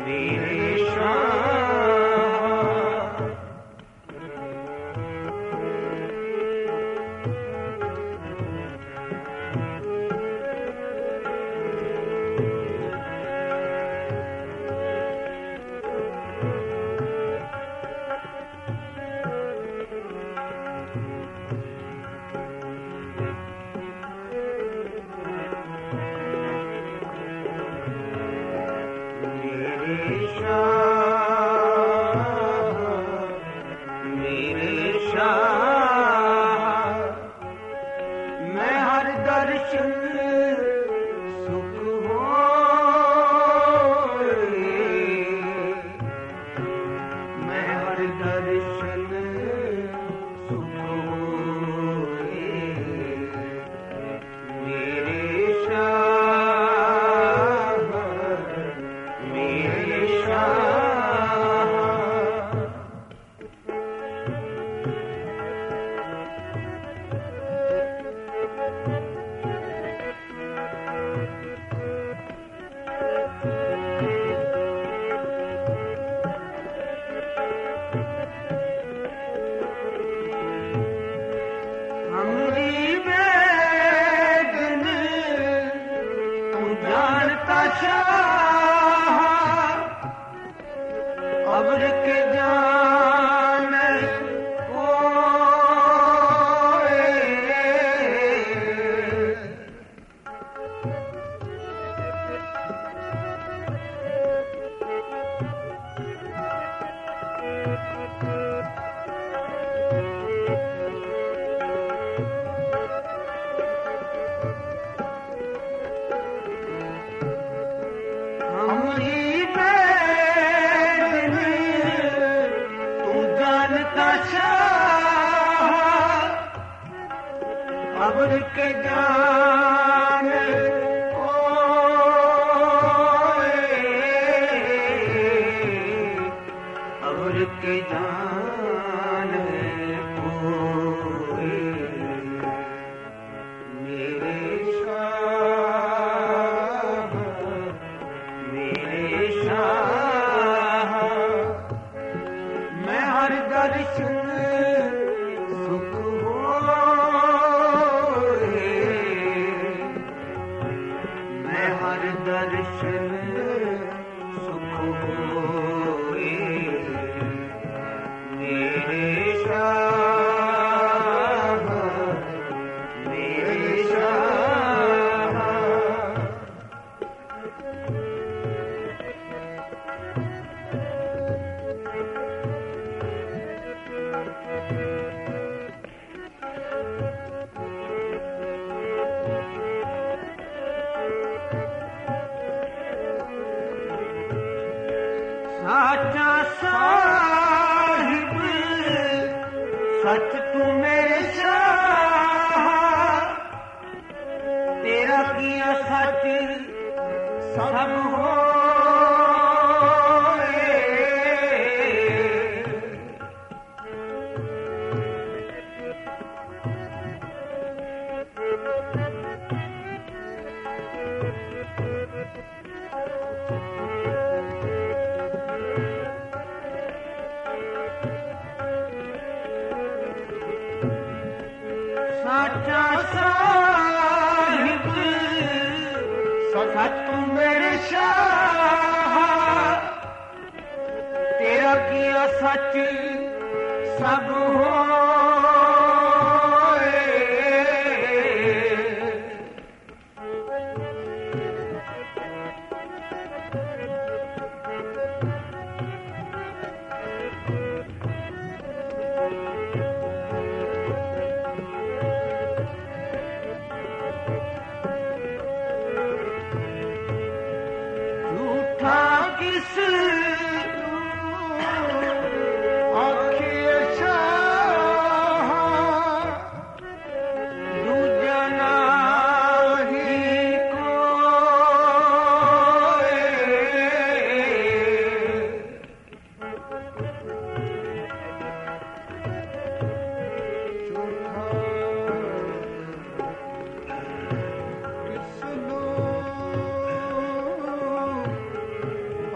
मेरे शाह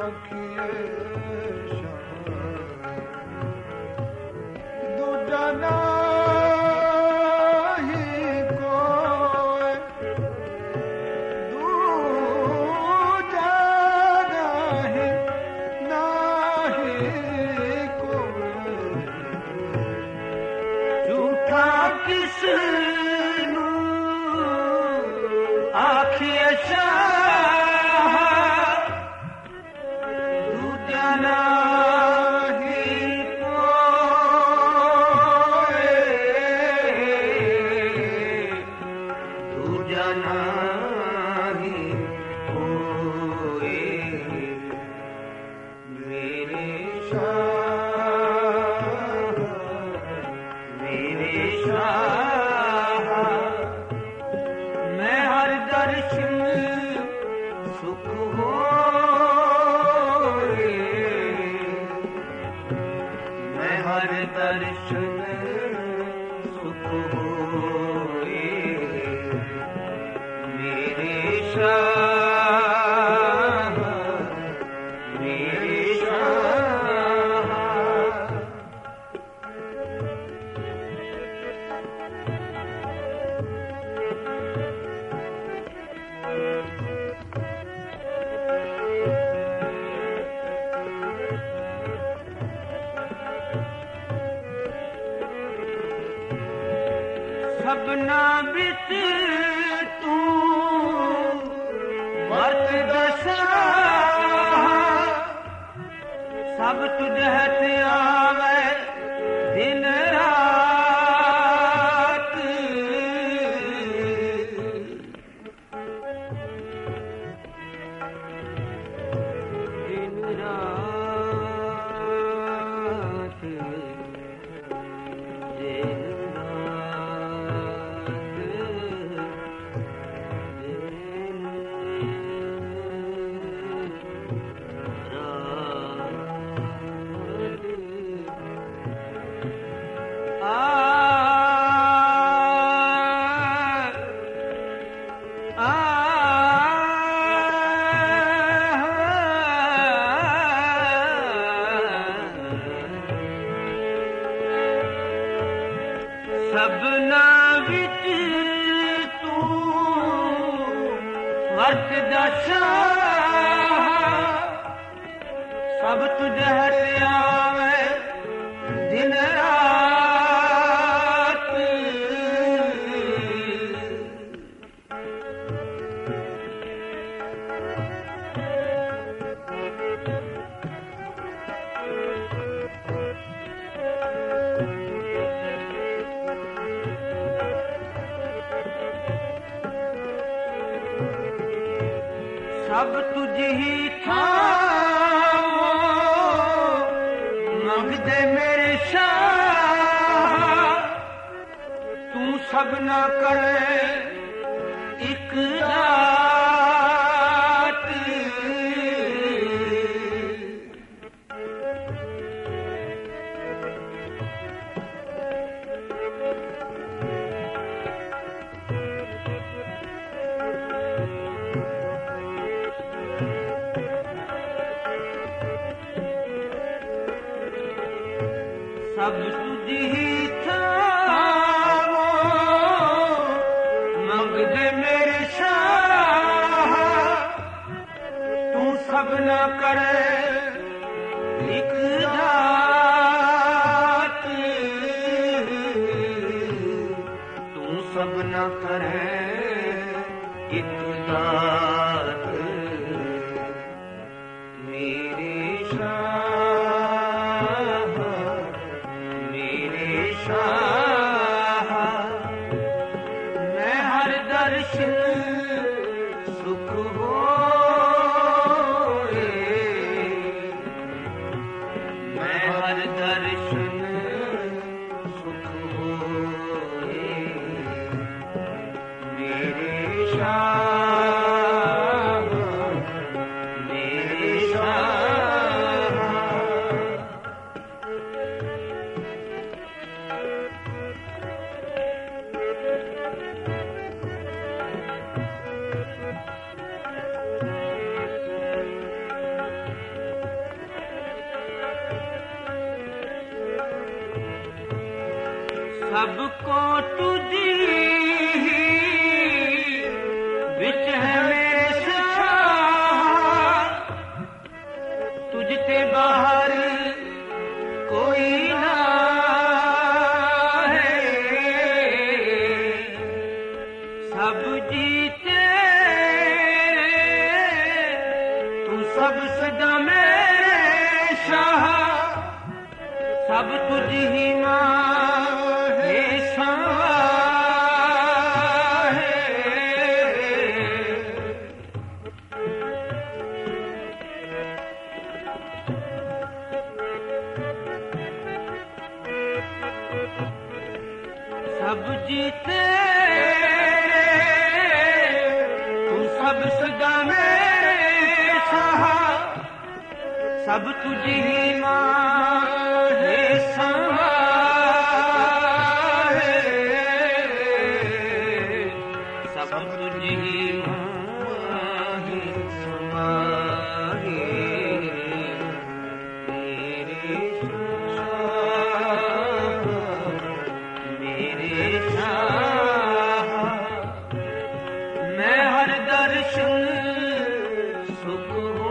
सबना बिच तू वर्त दशा सब तुझ हथ आवे दिन रात दिन रात सबना विच तू वर्त दशा सब तुझ हथ आवे दिन रात सब तुझ ही था मंगदे मेरे शाह तू सब ना करे एक रात सब तुझ ही था मंगदे मेरे शाह तू सब ना करे एक रात तू सब ना करे एक रात मेरे शाह मैं हर दर्शन सुख होए मैं हर दर्शन सुख होए मेरे शाह मेरे शाह सबको तुझी विच है मेरे साथ, तुझते बाहर कोई ना है। सब जीते तू सब सदा मेरे शाह, सब तुझ ही माहे सवा है। सब जीते तू सब सदा मेरे सहा, सब तुझ ही माहे सवा है। सब तुझ ही माहे सवा है। मेरे शाह मैं हर दर्शन सुख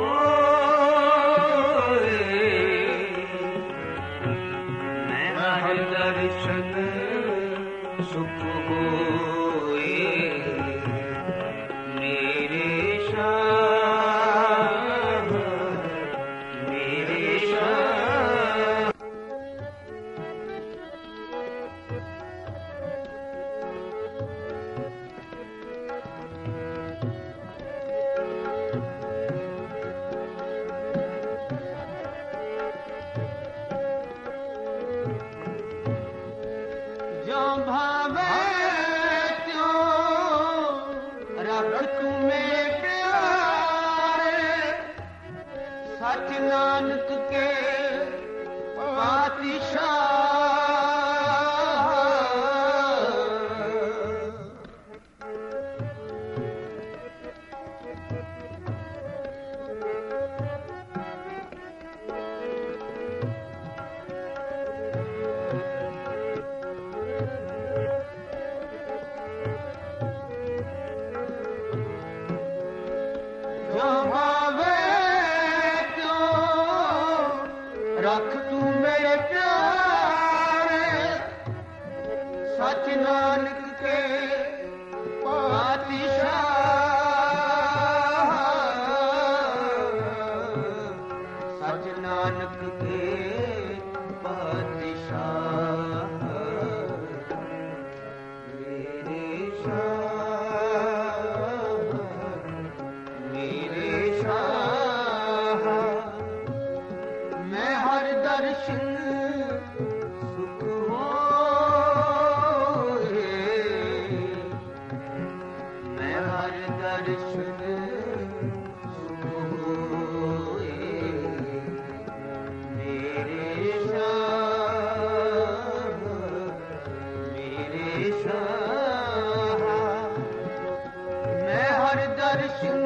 होए, मैं हर दर्शन सुख होए। मेरे शाह मेरे शाह। जो भावे त्यों रख तू मेरे प्यारे, सच नानक के पातशाह। जो भावे त्यों रख तू मेरे प्यारे, सच नानक के पातशाह। सच नानक के पातशाह। मेरे शाह मेरे शाह मैं हर दर्शन सुख होए, मैं हर दर्शन सुख होए। मेरे शाह मेरे शाह मैं हर दर्शन